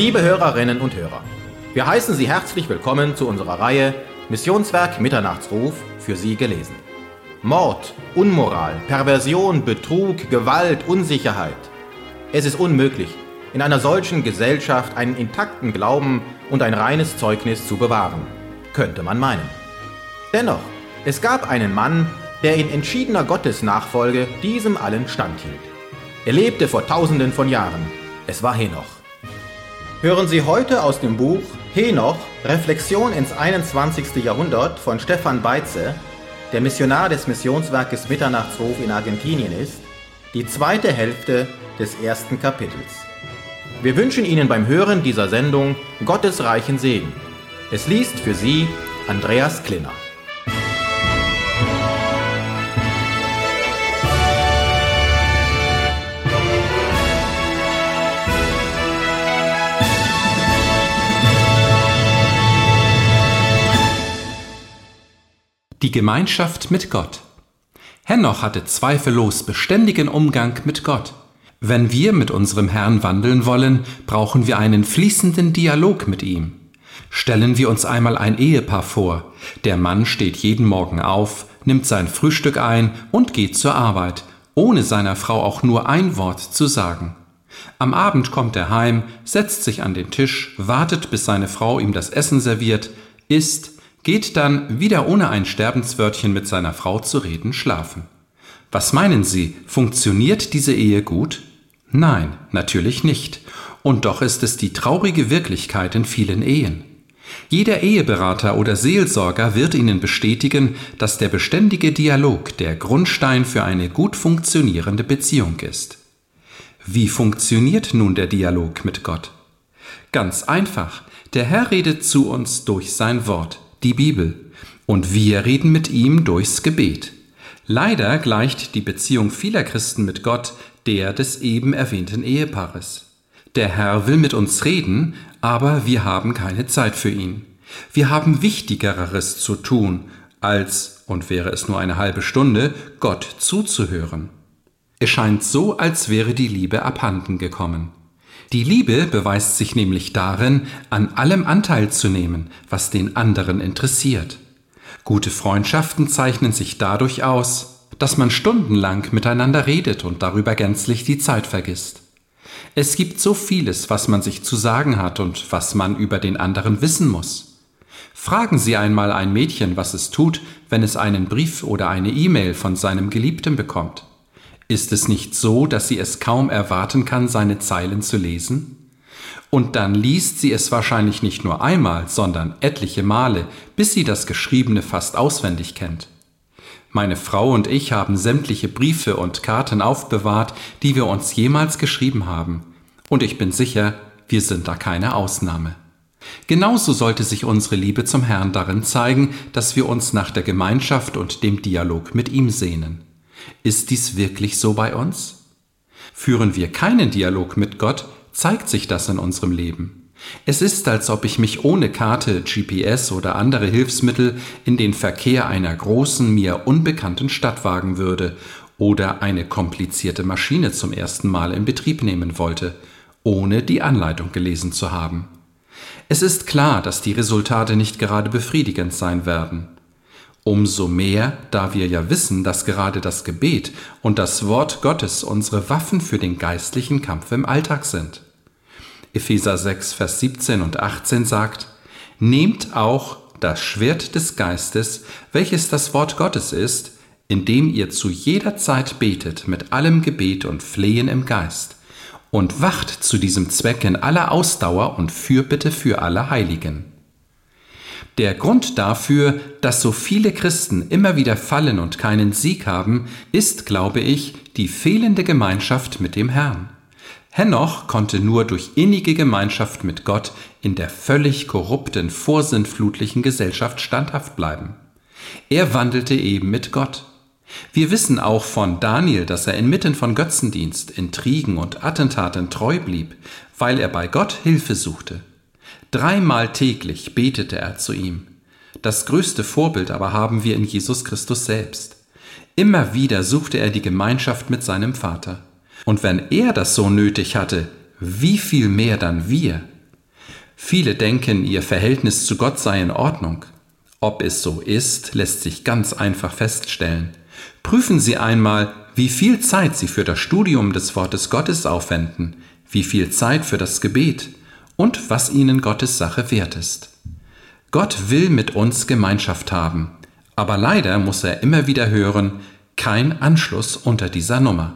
Liebe Hörerinnen und Hörer, wir heißen Sie herzlich willkommen zu unserer Reihe Missionswerk Mitternachtsruf, für Sie gelesen. Mord, Unmoral, Perversion, Betrug, Gewalt, Unsicherheit. Es ist unmöglich, in einer solchen Gesellschaft einen intakten Glauben und ein reines Zeugnis zu bewahren, könnte man meinen. Dennoch, es gab einen Mann, der in entschiedener Gottesnachfolge diesem allen standhielt. Er lebte vor Tausenden von Jahren. Es war Henoch. Hören Sie heute aus dem Buch Henoch, Reflexion ins 21. Jahrhundert von Stefan Beitze, der Missionar des Missionswerkes Mitternachtsruf in Argentinien ist, die zweite Hälfte des ersten Kapitels. Wir wünschen Ihnen beim Hören dieser Sendung Gottes reichen Segen. Es liest für Sie Andreas Klinner. Die Gemeinschaft mit Gott. Henoch hatte zweifellos beständigen Umgang mit Gott. Wenn wir mit unserem Herrn wandeln wollen, brauchen wir einen fließenden Dialog mit ihm. Stellen wir uns einmal ein Ehepaar vor. Der Mann steht jeden Morgen auf, nimmt sein Frühstück ein und geht zur Arbeit, ohne seiner Frau auch nur ein Wort zu sagen. Am Abend kommt er heim, setzt sich an den Tisch, wartet, bis seine Frau ihm das Essen serviert, isst, geht dann, wieder ohne ein Sterbenswörtchen mit seiner Frau zu reden, schlafen. Was meinen Sie, funktioniert diese Ehe gut? Nein, natürlich nicht. Und doch ist es die traurige Wirklichkeit in vielen Ehen. Jeder Eheberater oder Seelsorger wird Ihnen bestätigen, dass der beständige Dialog der Grundstein für eine gut funktionierende Beziehung ist. Wie funktioniert nun der Dialog mit Gott? Ganz einfach, der Herr redet zu uns durch sein Wort, die Bibel, und wir reden mit ihm durchs Gebet. Leider gleicht die Beziehung vieler Christen mit Gott der des eben erwähnten Ehepaares. Der Herr will mit uns reden, aber wir haben keine Zeit für ihn. Wir haben Wichtigeres zu tun, als, und wäre es nur eine halbe Stunde, Gott zuzuhören. Es scheint so, als wäre die Liebe abhanden gekommen. Die Liebe beweist sich nämlich darin, an allem Anteil zu nehmen, was den anderen interessiert. Gute Freundschaften zeichnen sich dadurch aus, dass man stundenlang miteinander redet und darüber gänzlich die Zeit vergisst. Es gibt so vieles, was man sich zu sagen hat und was man über den anderen wissen muss. Fragen Sie einmal ein Mädchen, was es tut, wenn es einen Brief oder eine E-Mail von seinem Geliebten bekommt. Ist es nicht so, dass sie es kaum erwarten kann, seine Zeilen zu lesen? Und dann liest sie es wahrscheinlich nicht nur einmal, sondern etliche Male, bis sie das Geschriebene fast auswendig kennt. Meine Frau und ich haben sämtliche Briefe und Karten aufbewahrt, die wir uns jemals geschrieben haben. Und ich bin sicher, wir sind da keine Ausnahme. Genauso sollte sich unsere Liebe zum Herrn darin zeigen, dass wir uns nach der Gemeinschaft und dem Dialog mit ihm sehnen. Ist dies wirklich so bei uns? Führen wir keinen Dialog mit Gott, zeigt sich das in unserem Leben. Es ist, als ob ich mich ohne Karte, GPS oder andere Hilfsmittel in den Verkehr einer großen, mir unbekannten Stadt wagen würde oder eine komplizierte Maschine zum ersten Mal in Betrieb nehmen wollte, ohne die Anleitung gelesen zu haben. Es ist klar, dass die Resultate nicht gerade befriedigend sein werden. Umso mehr, da wir ja wissen, dass gerade das Gebet und das Wort Gottes unsere Waffen für den geistlichen Kampf im Alltag sind. Epheser 6, Vers 17 und 18 sagt: Nehmt auch das Schwert des Geistes, welches das Wort Gottes ist, indem ihr zu jeder Zeit betet mit allem Gebet und Flehen im Geist und wacht zu diesem Zweck in aller Ausdauer und Fürbitte für alle Heiligen. Der Grund dafür, dass so viele Christen immer wieder fallen und keinen Sieg haben, ist, glaube ich, die fehlende Gemeinschaft mit dem Herrn. Henoch konnte nur durch innige Gemeinschaft mit Gott in der völlig korrupten, vorsintflutlichen Gesellschaft standhaft bleiben. Er wandelte eben mit Gott. Wir wissen auch von Daniel, dass er inmitten von Götzendienst, Intrigen und Attentaten treu blieb, weil er bei Gott Hilfe suchte. 3-mal täglich betete er zu ihm. Das größte Vorbild aber haben wir in Jesus Christus selbst. Immer wieder suchte er die Gemeinschaft mit seinem Vater. Und wenn er das so nötig hatte, wie viel mehr dann wir? Viele denken, ihr Verhältnis zu Gott sei in Ordnung. Ob es so ist, lässt sich ganz einfach feststellen. Prüfen Sie einmal, wie viel Zeit Sie für das Studium des Wortes Gottes aufwenden, wie viel Zeit für das Gebet und was Ihnen Gottes Sache wert ist. Gott will mit uns Gemeinschaft haben, aber leider muss er immer wieder hören, kein Anschluss unter dieser Nummer.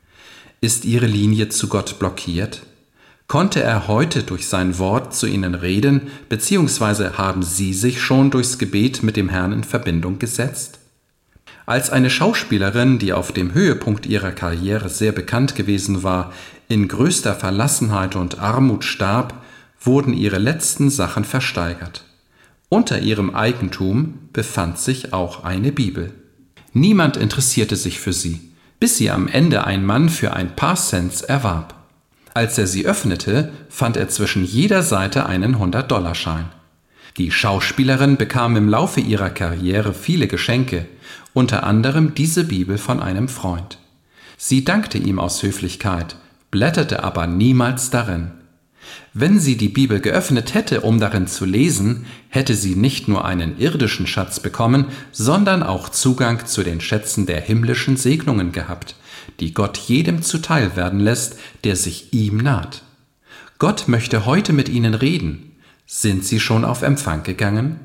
Ist Ihre Linie zu Gott blockiert? Konnte er heute durch sein Wort zu Ihnen reden, beziehungsweise haben Sie sich schon durchs Gebet mit dem Herrn in Verbindung gesetzt? Als eine Schauspielerin, die auf dem Höhepunkt ihrer Karriere sehr bekannt gewesen war, in größter Verlassenheit und Armut starb, wurden ihre letzten Sachen versteigert. Unter ihrem Eigentum befand sich auch eine Bibel. Niemand interessierte sich für sie, bis sie am Ende ein Mann für ein paar Cents erwarb. Als er sie öffnete, fand er zwischen jeder Seite einen 100-Dollar-Schein. Die Schauspielerin bekam im Laufe ihrer Karriere viele Geschenke, unter anderem diese Bibel von einem Freund. Sie dankte ihm aus Höflichkeit, blätterte aber niemals darin. Wenn sie die Bibel geöffnet hätte, um darin zu lesen, hätte sie nicht nur einen irdischen Schatz bekommen, sondern auch Zugang zu den Schätzen der himmlischen Segnungen gehabt, die Gott jedem zuteil werden lässt, der sich ihm naht. Gott möchte heute mit Ihnen reden. Sind Sie schon auf Empfang gegangen?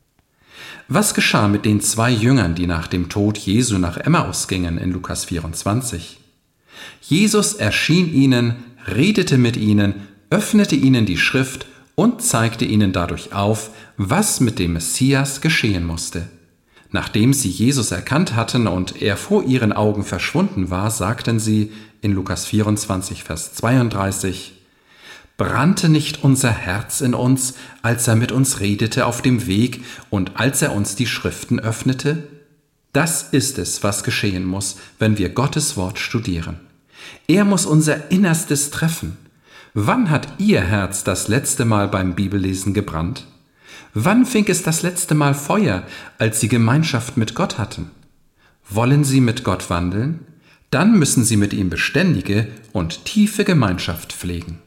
Was geschah mit den 2 Jüngern, die nach dem Tod Jesu nach Emmaus gingen in Lukas 24? Jesus erschien ihnen, redete mit ihnen, öffnete ihnen die Schrift und zeigte ihnen dadurch auf, was mit dem Messias geschehen musste. Nachdem sie Jesus erkannt hatten und er vor ihren Augen verschwunden war, sagten sie in Lukas 24, Vers 32, »Brannte nicht unser Herz in uns, als er mit uns redete auf dem Weg und als er uns die Schriften öffnete?« Das ist es, was geschehen muss, wenn wir Gottes Wort studieren. Er muss unser Innerstes treffen. Wann hat Ihr Herz das letzte Mal beim Bibellesen gebrannt? Wann fing es das letzte Mal Feuer, als Sie Gemeinschaft mit Gott hatten? Wollen Sie mit Gott wandeln? Dann müssen Sie mit ihm beständige und tiefe Gemeinschaft pflegen.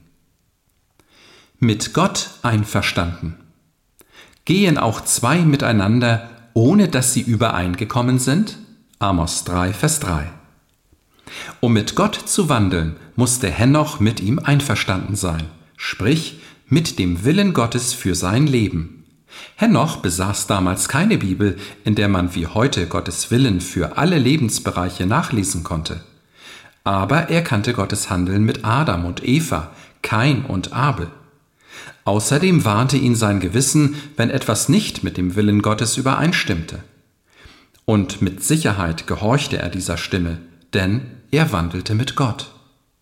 Mit Gott einverstanden. Gehen auch 2 miteinander, ohne dass sie übereingekommen sind? Amos 3, Vers 3. Um mit Gott zu wandeln, musste Henoch mit ihm einverstanden sein, sprich mit dem Willen Gottes für sein Leben. Henoch besaß damals keine Bibel, in der man wie heute Gottes Willen für alle Lebensbereiche nachlesen konnte. Aber er kannte Gottes Handeln mit Adam und Eva, Kain und Abel. Außerdem warnte ihn sein Gewissen, wenn etwas nicht mit dem Willen Gottes übereinstimmte. Und mit Sicherheit gehorchte er dieser Stimme, denn er wandelte mit Gott.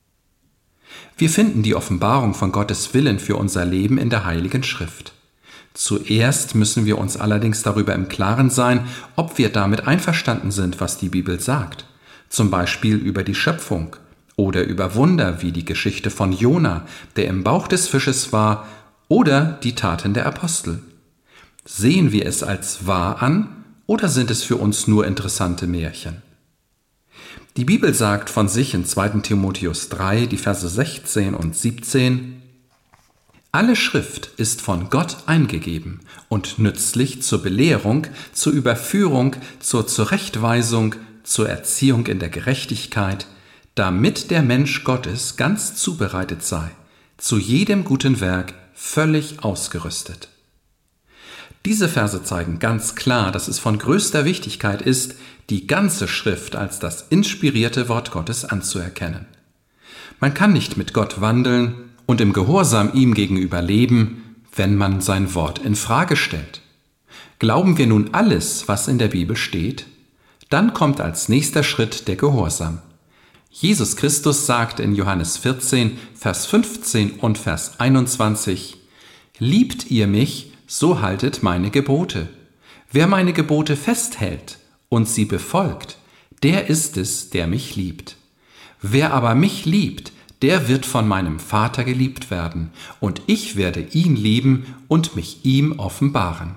Wir finden die Offenbarung von Gottes Willen für unser Leben in der Heiligen Schrift. Zuerst müssen wir uns allerdings darüber im Klaren sein, ob wir damit einverstanden sind, was die Bibel sagt, zum Beispiel über die Schöpfung oder über Wunder wie die Geschichte von Jona, der im Bauch des Fisches war, oder die Taten der Apostel. Sehen wir es als wahr an oder sind es für uns nur interessante Märchen? Die Bibel sagt von sich in 2. Timotheus 3, die Verse 16 und 17, »Alle Schrift ist von Gott eingegeben und nützlich zur Belehrung, zur Überführung, zur Zurechtweisung, zur Erziehung in der Gerechtigkeit, damit der Mensch Gottes ganz zubereitet sei, zu jedem guten Werk völlig ausgerüstet.« Diese Verse zeigen ganz klar, dass es von größter Wichtigkeit ist, die ganze Schrift als das inspirierte Wort Gottes anzuerkennen. Man kann nicht mit Gott wandeln und im Gehorsam ihm gegenüber leben, wenn man sein Wort in Frage stellt. Glauben wir nun alles, was in der Bibel steht? Dann kommt als nächster Schritt der Gehorsam. Jesus Christus sagt in Johannes 14, Vers 15 und Vers 21, »Liebt ihr mich, so haltet meine Gebote. Wer meine Gebote festhält und sie befolgt, der ist es, der mich liebt. Wer aber mich liebt, der wird von meinem Vater geliebt werden, und ich werde ihn lieben und mich ihm offenbaren.«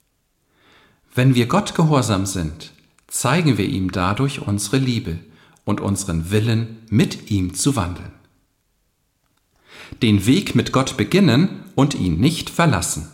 Wenn wir Gott gehorsam sind, zeigen wir ihm dadurch unsere Liebe und unseren Willen, mit ihm zu wandeln. den Weg mit Gott beginnen und ihn nicht verlassen.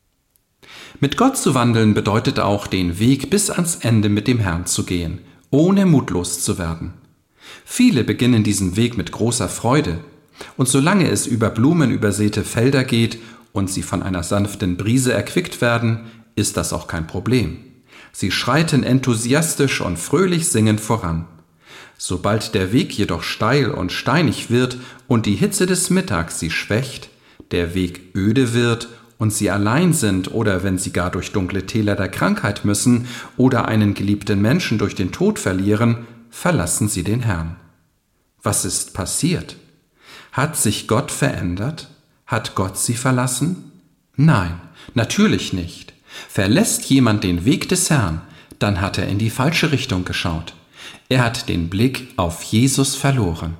Mit Gott zu wandeln bedeutet auch, den Weg bis ans Ende mit dem Herrn zu gehen, ohne mutlos zu werden. Viele beginnen diesen Weg mit großer Freude, und solange es über blumenübersäte Felder geht und sie von einer sanften Brise erquickt werden, ist das auch kein Problem. Sie schreiten enthusiastisch und fröhlich singend voran. Sobald der Weg jedoch steil und steinig wird und die Hitze des Mittags sie schwächt, der Weg öde wird und sie allein sind oder wenn sie gar durch dunkle Täler der Krankheit müssen oder einen geliebten Menschen durch den Tod verlieren, verlassen sie den Herrn. Was ist passiert? Hat sich Gott verändert? Hat Gott sie verlassen? Nein, natürlich nicht. Verlässt jemand den Weg des Herrn, dann hat er in die falsche Richtung geschaut. Er hat den Blick auf Jesus verloren.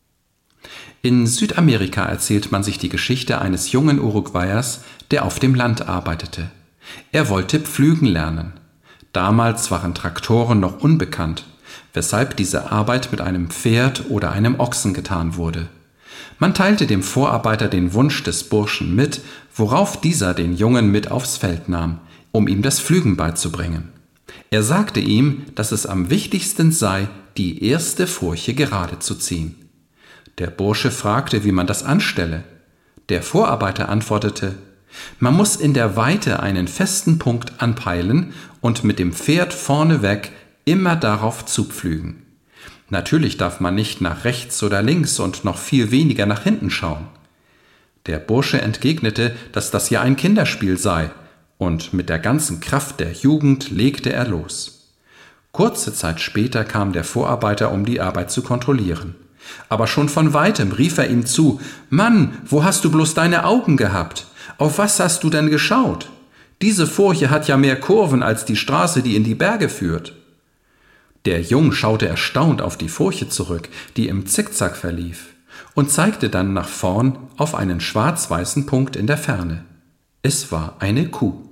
In Südamerika erzählt man sich die Geschichte eines jungen Uruguayers, der auf dem Land arbeitete. Er wollte pflügen lernen. Damals waren Traktoren noch unbekannt, weshalb diese Arbeit mit einem Pferd oder einem Ochsen getan wurde. Man teilte dem Vorarbeiter den Wunsch des Burschen mit, worauf dieser den Jungen mit aufs Feld nahm, um ihm das Pflügen beizubringen. Er sagte ihm, dass es am wichtigsten sei, die erste Furche gerade zu ziehen. Der Bursche fragte, wie man das anstelle. Der Vorarbeiter antwortete, man muss in der Weite einen festen Punkt anpeilen und mit dem Pferd vorneweg immer darauf zupflügen. Natürlich darf man nicht nach rechts oder links und noch viel weniger nach hinten schauen. Der Bursche entgegnete, dass das ja ein Kinderspiel sei, und mit der ganzen Kraft der Jugend legte er los. Kurze Zeit später kam der Vorarbeiter, um die Arbeit zu kontrollieren. Aber schon von weitem rief er ihm zu, »Mann, wo hast du bloß deine Augen gehabt? Auf was hast du denn geschaut? Diese Furche hat ja mehr Kurven als die Straße, die in die Berge führt.« Der Jung schaute erstaunt auf die Furche zurück, die im Zickzack verlief, und zeigte dann nach vorn auf einen schwarz-weißen Punkt in der Ferne. Es war eine Kuh.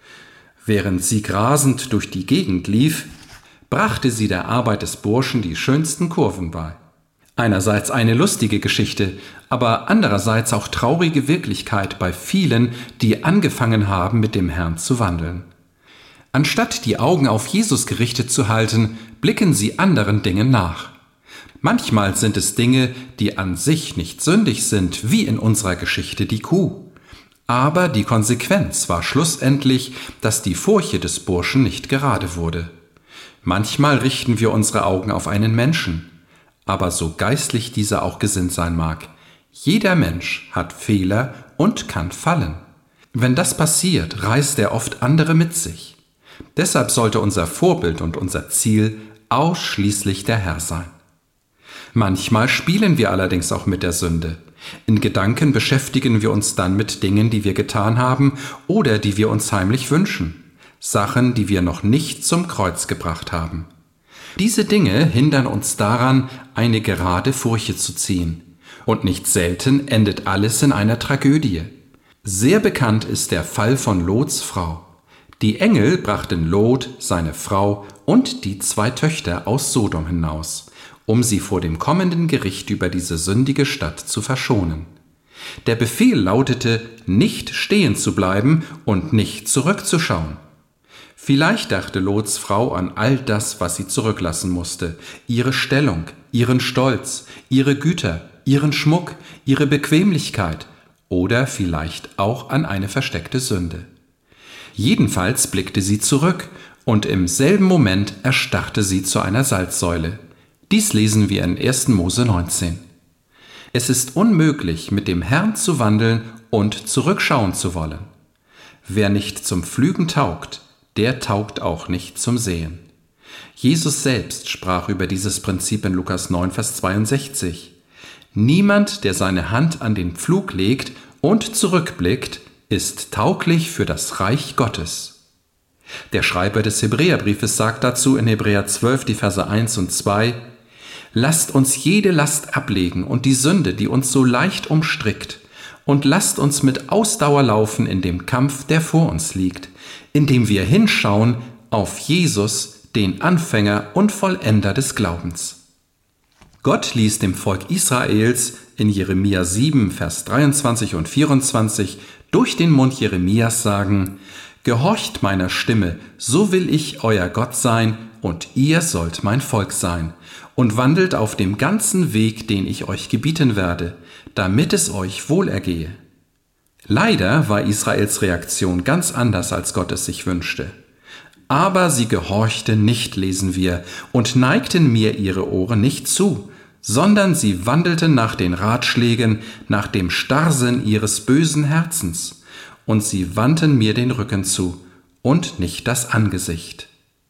Während sie grasend durch die Gegend lief, brachte sie der Arbeit des Burschen die schönsten Kurven bei. Einerseits eine lustige Geschichte, aber andererseits auch traurige Wirklichkeit bei vielen, die angefangen haben, mit dem Herrn zu wandeln. Anstatt die Augen auf Jesus gerichtet zu halten, blicken sie anderen Dingen nach. Manchmal sind es Dinge, die an sich nicht sündig sind, wie in unserer Geschichte die Kuh. Aber die Konsequenz war schlussendlich, dass die Furche des Burschen nicht gerade wurde. Manchmal richten wir unsere Augen auf einen Menschen, aber so geistlich dieser auch gesinnt sein mag. Jeder Mensch hat Fehler und kann fallen. Wenn das passiert, reißt er oft andere mit sich. Deshalb sollte unser Vorbild und unser Ziel ausschließlich der Herr sein. Manchmal spielen wir allerdings auch mit der Sünde. In Gedanken beschäftigen wir uns dann mit Dingen, die wir getan haben oder die wir uns heimlich wünschen. Sachen, die wir noch nicht zum Kreuz gebracht haben. Diese Dinge hindern uns daran, eine gerade Furche zu ziehen. Und nicht selten endet alles in einer Tragödie. Sehr bekannt ist der Fall von Lots Frau. Die Engel brachten Lot, seine Frau und die 2 Töchter aus Sodom hinaus, um sie vor dem kommenden Gericht über diese sündige Stadt zu verschonen. Der Befehl lautete, nicht stehen zu bleiben und nicht zurückzuschauen. Vielleicht dachte Lots Frau an all das, was sie zurücklassen musste, ihre Stellung, ihren Stolz, ihre Güter, ihren Schmuck, ihre Bequemlichkeit oder vielleicht auch an eine versteckte Sünde. Jedenfalls blickte sie zurück und im selben Moment erstarrte sie zu einer Salzsäule. Dies lesen wir in 1. Mose 19. Es ist unmöglich, mit dem Herrn zu wandeln und zurückschauen zu wollen. Wer nicht zum Pflügen taugt, der taugt auch nicht zum Sehen. Jesus selbst sprach über dieses Prinzip in Lukas 9, Vers 62. Niemand, der seine Hand an den Pflug legt und zurückblickt, ist tauglich für das Reich Gottes. Der Schreiber des Hebräerbriefes sagt dazu in Hebräer 12, die Verse 1 und 2, lasst uns jede Last ablegen und die Sünde, die uns so leicht umstrickt, und lasst uns mit Ausdauer laufen in dem Kampf, der vor uns liegt, indem wir hinschauen auf Jesus, den Anfänger und Vollender des Glaubens. Gott ließ dem Volk Israels in Jeremia 7, Vers 23 und 24 durch den Mund Jeremias sagen: Gehorcht meiner Stimme, so will ich euer Gott sein, und ihr sollt mein Volk sein, und wandelt auf dem ganzen Weg, den ich euch gebieten werde, damit es euch wohlergehe. Leider war Israels Reaktion ganz anders, als Gott es sich wünschte. Aber sie gehorchten nicht, lesen wir, und neigten mir ihre Ohren nicht zu, sondern sie wandelten nach den Ratschlägen, nach dem Starrsinn ihres bösen Herzens, und sie wandten mir den Rücken zu und nicht das Angesicht.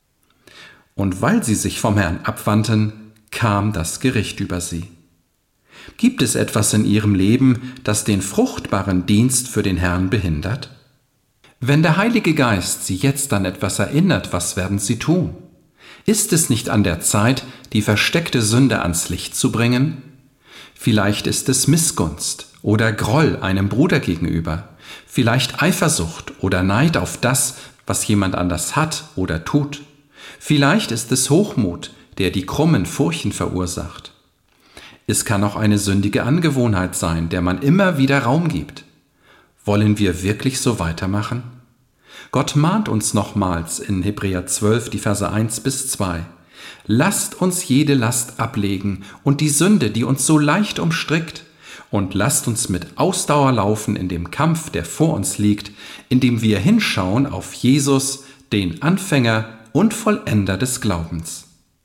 Und weil sie sich vom Herrn abwandten, kam das Gericht über sie. Gibt es etwas in ihrem Leben, das den fruchtbaren Dienst für den Herrn behindert? Wenn der Heilige Geist sie jetzt an etwas erinnert, was werden sie tun? Ist es nicht an der Zeit, die versteckte Sünde ans Licht zu bringen? Vielleicht ist es Missgunst oder Groll einem Bruder gegenüber, vielleicht Eifersucht oder Neid auf das, was jemand anders hat oder tut. Vielleicht ist es Hochmut, der die krummen Furchen verursacht. Es kann auch eine sündige Angewohnheit sein, der man immer wieder Raum gibt. Wollen wir wirklich so weitermachen? Gott mahnt uns nochmals in Hebräer 12, die Verse 1 bis 2. Lasst uns jede Last ablegen und die Sünde, die uns so leicht umstrickt, und lasst uns mit Ausdauer laufen in dem Kampf, der vor uns liegt, indem wir hinschauen auf Jesus, den Anfänger und Vollender des Glaubens.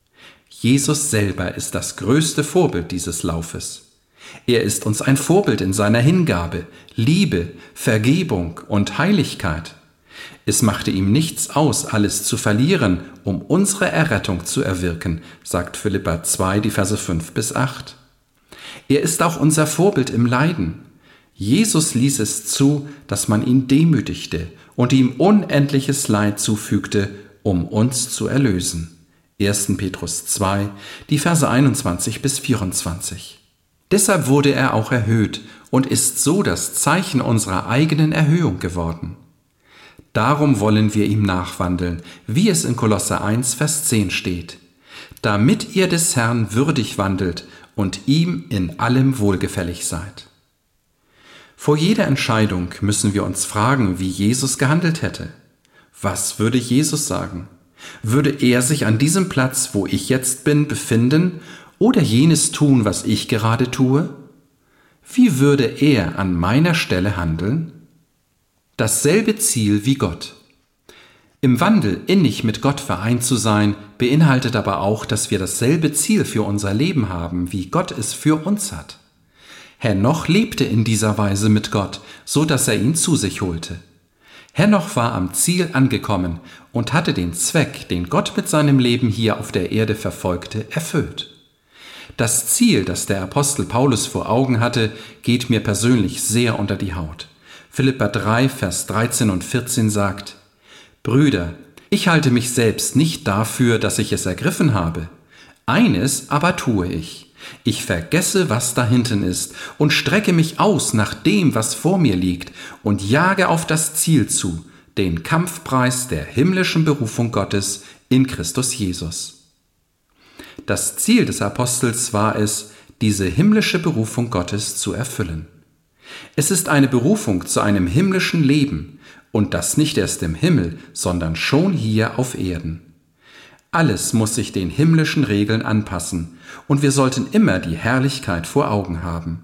Jesus selber ist das größte Vorbild dieses Laufes. Er ist uns ein Vorbild in seiner Hingabe, Liebe, Vergebung und Heiligkeit. Es machte ihm nichts aus, alles zu verlieren, um unsere Errettung zu erwirken, sagt Philipper 2, die Verse 5 bis 8. Er ist auch unser Vorbild im Leiden. Jesus ließ es zu, dass man ihn demütigte und ihm unendliches Leid zufügte, um uns zu erlösen. 1. Petrus 2, die Verse 21 bis 24. Deshalb wurde er auch erhöht und ist so das Zeichen unserer eigenen Erhöhung geworden. Darum wollen wir ihm nachwandeln, wie es in Kolosser 1, Vers 10 steht, damit ihr des Herrn würdig wandelt und ihm in allem wohlgefällig seid. Vor jeder Entscheidung müssen wir uns fragen, wie Jesus gehandelt hätte. Was würde Jesus sagen? Würde er sich an diesem Platz, wo ich jetzt bin, befinden oder jenes tun, was ich gerade tue? Wie würde er an meiner Stelle handeln? Dasselbe Ziel wie Gott. Im Wandel innig mit Gott vereint zu sein, beinhaltet aber auch, dass wir dasselbe Ziel für unser Leben haben, wie Gott es für uns hat. Henoch lebte in dieser Weise mit Gott, so dass er ihn zu sich holte. Henoch war am Ziel angekommen und hatte den Zweck, den Gott mit seinem Leben hier auf der Erde verfolgte, erfüllt. Das Ziel, das der Apostel Paulus vor Augen hatte, geht mir persönlich sehr unter die Haut. Philipper 3, Vers 13 und 14 sagt: Brüder, ich halte mich selbst nicht dafür, dass ich es ergriffen habe. Eines aber tue ich. Ich vergesse, was da hinten ist, und strecke mich aus nach dem, was vor mir liegt, und jage auf das Ziel zu, den Kampfpreis der himmlischen Berufung Gottes in Christus Jesus. Das Ziel des Apostels war es, diese himmlische Berufung Gottes zu erfüllen. Es ist eine Berufung zu einem himmlischen Leben, und das nicht erst im Himmel, sondern schon hier auf Erden. Alles muss sich den himmlischen Regeln anpassen, und wir sollten immer die Herrlichkeit vor Augen haben.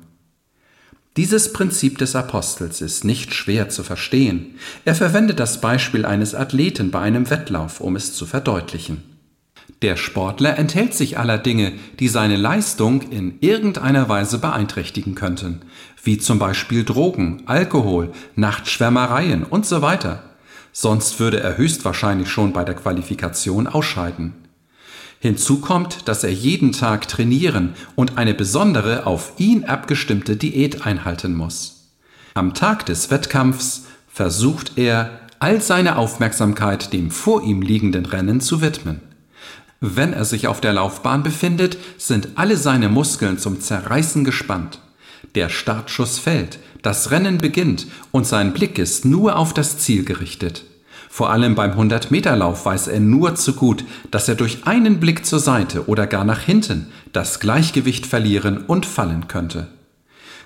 Dieses Prinzip des Apostels ist nicht schwer zu verstehen. Er verwendet das Beispiel eines Athleten bei einem Wettlauf, um es zu verdeutlichen. Der Sportler enthält sich aller Dinge, die seine Leistung in irgendeiner Weise beeinträchtigen könnten, wie zum Beispiel Drogen, Alkohol, Nachtschwärmereien und so weiter. Sonst würde er höchstwahrscheinlich schon bei der Qualifikation ausscheiden. Hinzu kommt, dass er jeden Tag trainieren und eine besondere, auf ihn abgestimmte Diät einhalten muss. Am Tag des Wettkampfs versucht er, all seine Aufmerksamkeit dem vor ihm liegenden Rennen zu widmen. Wenn er sich auf der Laufbahn befindet, sind alle seine Muskeln zum Zerreißen gespannt. Der Startschuss fällt, das Rennen beginnt und sein Blick ist nur auf das Ziel gerichtet. Vor allem beim 100-Meter-Lauf weiß er nur zu gut, dass er durch einen Blick zur Seite oder gar nach hinten das Gleichgewicht verlieren und fallen könnte.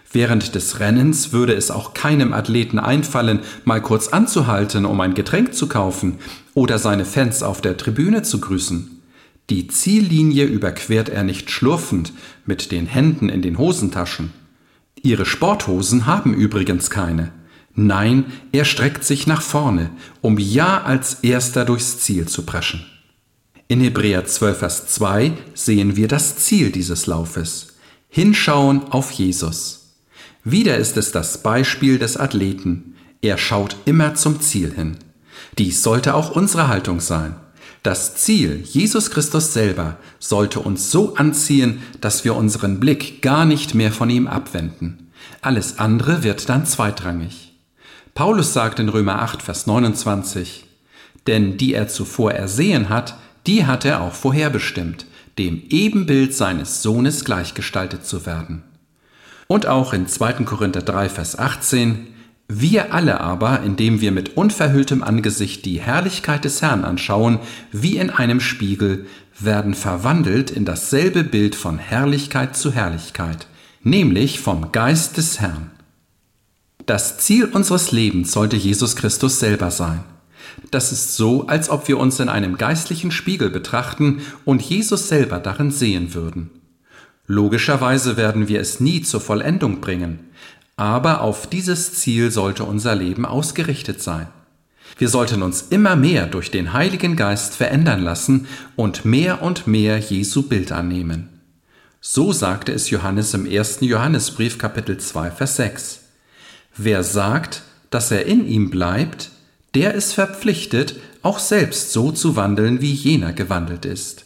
Während des Rennens würde es auch keinem Athleten einfallen, mal kurz anzuhalten, um ein Getränk zu kaufen oder seine Fans auf der Tribüne zu grüßen. Die Ziellinie überquert er nicht schlurfend mit den Händen in den Hosentaschen. Ihre Sporthosen haben übrigens keine. Nein, er streckt sich nach vorne, um ja als Erster durchs Ziel zu preschen. In Hebräer 12, Vers 2 sehen wir das Ziel dieses Laufes. Hinschauen auf Jesus. Wieder ist es das Beispiel des Athleten. Er schaut immer zum Ziel hin. Dies sollte auch unsere Haltung sein. Das Ziel, Jesus Christus selber, sollte uns so anziehen, dass wir unseren Blick gar nicht mehr von ihm abwenden. Alles andere wird dann zweitrangig. Paulus sagt in Römer 8, Vers 29, denn die er zuvor ersehen hat, die hat er auch vorherbestimmt, dem Ebenbild seines Sohnes gleichgestaltet zu werden. Und auch in 2. Korinther 3, Vers 18, wir alle aber, indem wir mit unverhülltem Angesicht die Herrlichkeit des Herrn anschauen, wie in einem Spiegel, werden verwandelt in dasselbe Bild von Herrlichkeit zu Herrlichkeit, nämlich vom Geist des Herrn. Das Ziel unseres Lebens sollte Jesus Christus selber sein. Das ist so, als ob wir uns in einem geistlichen Spiegel betrachten und Jesus selber darin sehen würden. Logischerweise werden wir es nie zur Vollendung bringen, aber auf dieses Ziel sollte unser Leben ausgerichtet sein. Wir sollten uns immer mehr durch den Heiligen Geist verändern lassen und mehr Jesu Bild annehmen. So sagte es Johannes im 1. Johannesbrief, Kapitel 2, Vers 6. Wer sagt, dass er in ihm bleibt, der ist verpflichtet, auch selbst so zu wandeln, wie jener gewandelt ist.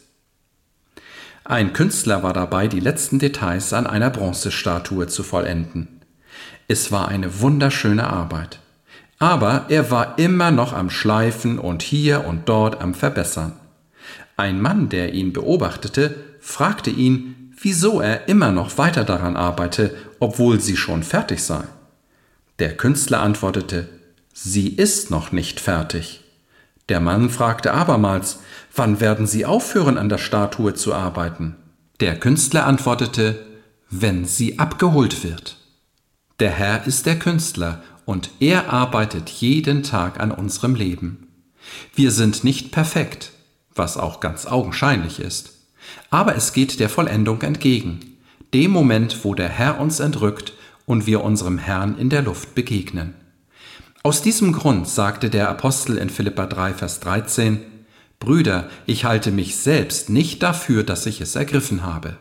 Ein Künstler war dabei, die letzten Details an einer Bronzestatue zu vollenden. Es war eine wunderschöne Arbeit. Aber er war immer noch am Schleifen und hier und dort am Verbessern. Ein Mann, der ihn beobachtete, fragte ihn, wieso er immer noch weiter daran arbeite, obwohl sie schon fertig sei. Der Künstler antwortete, sie ist noch nicht fertig. Der Mann fragte abermals, wann werden Sie aufhören, an der Statue zu arbeiten? Der Künstler antwortete, wenn sie abgeholt wird. Der Herr ist der Künstler und er arbeitet jeden Tag an unserem Leben. Wir sind nicht perfekt, was auch ganz augenscheinlich ist. Aber es geht der Vollendung entgegen, dem Moment, wo der Herr uns entrückt und wir unserem Herrn in der Luft begegnen. Aus diesem Grund sagte der Apostel in Philipper 3, Vers 13, Brüder, ich halte mich selbst nicht dafür, dass ich es ergriffen habe.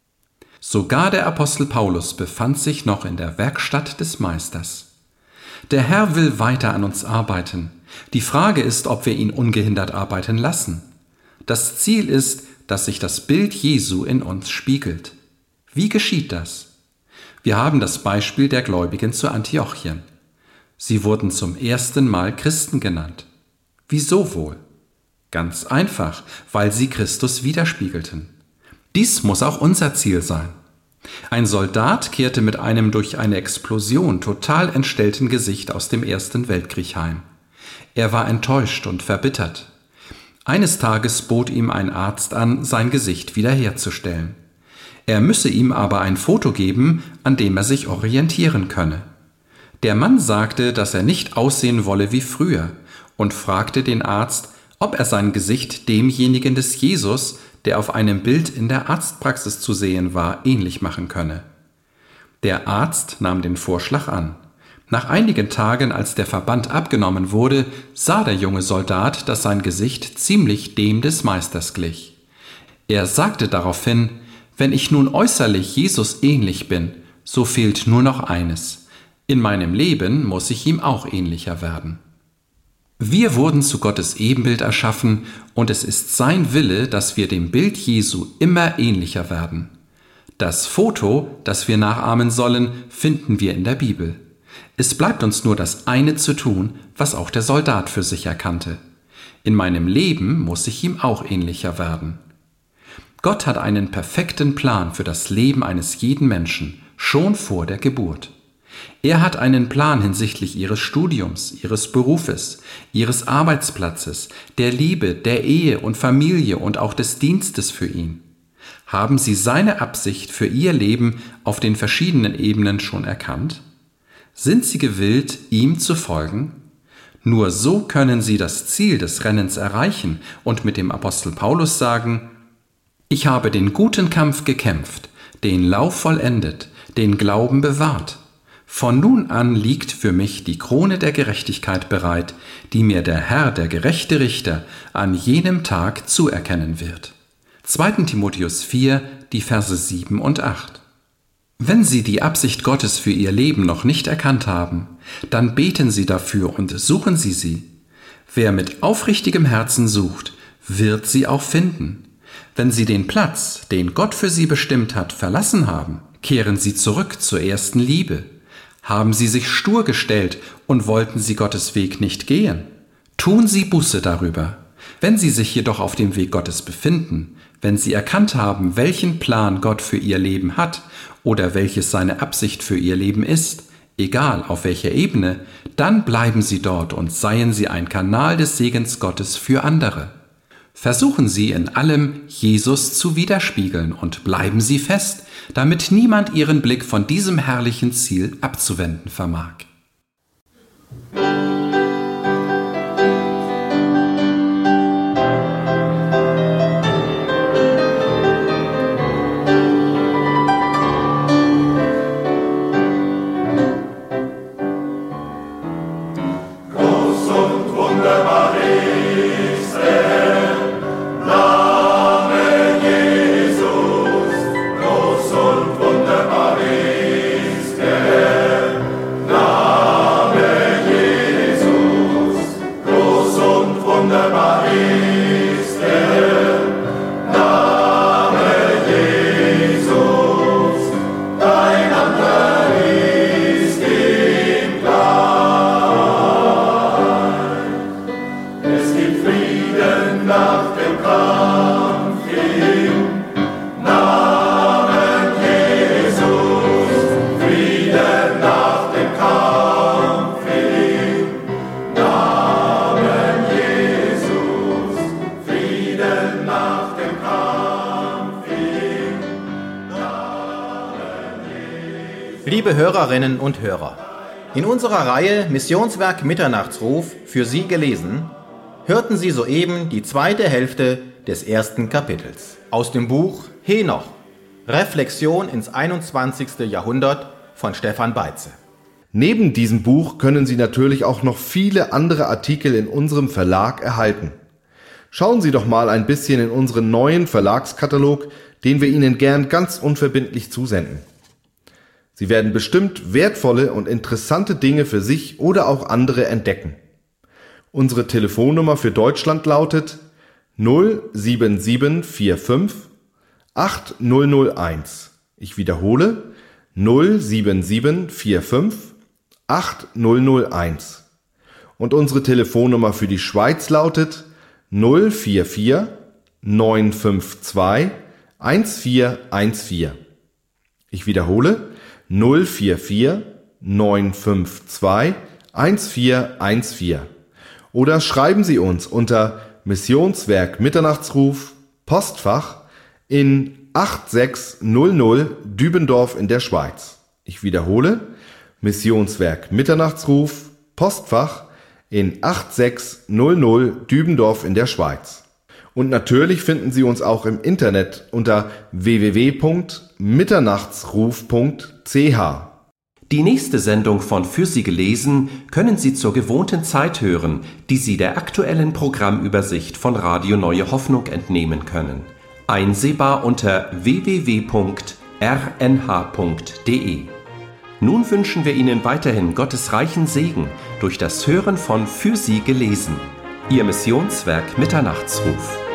Sogar der Apostel Paulus befand sich noch in der Werkstatt des Meisters. Der Herr will weiter an uns arbeiten. Die Frage ist, ob wir ihn ungehindert arbeiten lassen. Das Ziel ist, dass sich das Bild Jesu in uns spiegelt. Wie geschieht das? Wir haben das Beispiel der Gläubigen zu Antiochien. Sie wurden zum ersten Mal Christen genannt. Wieso wohl? Ganz einfach, weil sie Christus widerspiegelten. Dies muss auch unser Ziel sein. Ein Soldat kehrte mit einem durch eine Explosion total entstellten Gesicht aus dem Ersten Weltkrieg heim. Er war enttäuscht und verbittert. Eines Tages bot ihm ein Arzt an, sein Gesicht wiederherzustellen. Er müsse ihm aber ein Foto geben, an dem er sich orientieren könne. Der Mann sagte, dass er nicht aussehen wolle wie früher und fragte den Arzt, ob er sein Gesicht demjenigen des Jesus, der auf einem Bild in der Arztpraxis zu sehen war, ähnlich machen könne. Der Arzt nahm den Vorschlag an. Nach einigen Tagen, als der Verband abgenommen wurde, sah der junge Soldat, dass sein Gesicht ziemlich dem des Meisters glich. Er sagte daraufhin, wenn ich nun äußerlich Jesus ähnlich bin, so fehlt nur noch eines. In meinem Leben muss ich ihm auch ähnlicher werden. Wir wurden zu Gottes Ebenbild erschaffen und es ist sein Wille, dass wir dem Bild Jesu immer ähnlicher werden. Das Foto, das wir nachahmen sollen, finden wir in der Bibel. Es bleibt uns nur das eine zu tun, was auch der Soldat für sich erkannte. In meinem Leben muss ich ihm auch ähnlicher werden. Gott hat einen perfekten Plan für das Leben eines jeden Menschen, schon vor der Geburt. Er hat einen Plan hinsichtlich ihres Studiums, ihres Berufes, ihres Arbeitsplatzes, der Liebe, der Ehe und Familie und auch des Dienstes für ihn. Haben Sie seine Absicht für Ihr Leben auf den verschiedenen Ebenen schon erkannt? Sind Sie gewillt, ihm zu folgen? Nur so können Sie das Ziel des Rennens erreichen und mit dem Apostel Paulus sagen: Ich habe den guten Kampf gekämpft, den Lauf vollendet, den Glauben bewahrt. Von nun an liegt für mich die Krone der Gerechtigkeit bereit, die mir der Herr, der gerechte Richter, an jenem Tag zuerkennen wird. 2. Timotheus 4, die Verse 7 und 8. Wenn Sie die Absicht Gottes für Ihr Leben noch nicht erkannt haben, dann beten Sie dafür und suchen Sie sie. Wer mit aufrichtigem Herzen sucht, wird sie auch finden. Wenn Sie den Platz, den Gott für Sie bestimmt hat, verlassen haben, kehren Sie zurück zur ersten Liebe. Haben Sie sich stur gestellt und wollten Sie Gottes Weg nicht gehen? Tun Sie Buße darüber. Wenn Sie sich jedoch auf dem Weg Gottes befinden, wenn Sie erkannt haben, welchen Plan Gott für Ihr Leben hat oder welches seine Absicht für Ihr Leben ist, egal auf welcher Ebene, dann bleiben Sie dort und seien Sie ein Kanal des Segens Gottes für andere. Versuchen Sie in allem, Jesus zu widerspiegeln und bleiben Sie fest, damit niemand Ihren Blick von diesem herrlichen Ziel abzuwenden vermag. Liebe Hörerinnen und Hörer, in unserer Reihe Missionswerk Mitternachtsruf für Sie gelesen, hörten Sie soeben die zweite Hälfte des ersten Kapitels aus dem Buch Henoch, Reflexion ins 21. Jahrhundert von Stefan Beitze. Neben diesem Buch können Sie natürlich auch noch viele andere Artikel in unserem Verlag erhalten. Schauen Sie doch mal ein bisschen in unseren neuen Verlagskatalog, den wir Ihnen gern ganz unverbindlich zusenden. Sie werden bestimmt wertvolle und interessante Dinge für sich oder auch andere entdecken. Unsere Telefonnummer für Deutschland lautet 07745 8001. Ich wiederhole 07745 8001. Und unsere Telefonnummer für die Schweiz lautet 044 952 1414. Ich wiederhole 044 952 1414. Oder schreiben Sie uns unter Missionswerk Mitternachtsruf, Postfach in 8600 Dübendorf in der Schweiz. Ich wiederhole, Missionswerk Mitternachtsruf, Postfach in 8600 Dübendorf in der Schweiz. Und natürlich finden Sie uns auch im Internet unter www.mitternachtsruf.ch. Die nächste Sendung von Für Sie gelesen können Sie zur gewohnten Zeit hören, die Sie der aktuellen Programmübersicht von Radio Neue Hoffnung entnehmen können. Einsehbar unter www.rnh.de. Nun wünschen wir Ihnen weiterhin Gottes reichen Segen durch das Hören von Für Sie gelesen. Ihr Missionswerk Mitternachtsruf.